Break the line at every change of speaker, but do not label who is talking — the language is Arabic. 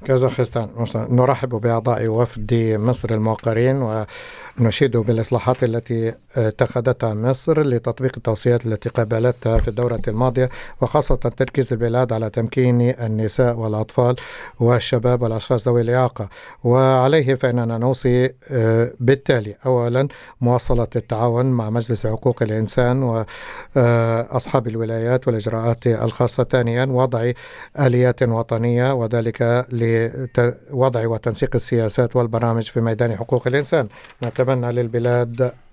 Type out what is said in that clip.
كازاخستان. نرحب بأعضاء وفد مصر الموقرين، ونشيد بالإصلاحات التي اتخذتها مصر لتطبيق التوصيات التي قبلتها في الدورة الماضية، وخاصة تركيز البلاد على تمكين النساء والأطفال والشباب والأشخاص ذوي الإعاقة. وعليه فإننا نوصي بالتالي: أولا، مواصلة التعاون مع مجلس حقوق الإنسان وأصحاب الولايات والإجراءات الخاصة. ثانيا، وضع آليات وطنية، وذلك لوضع وتنسيق السياسات والبرامج في ميدان حقوق الإنسان. نتمنى للبلاد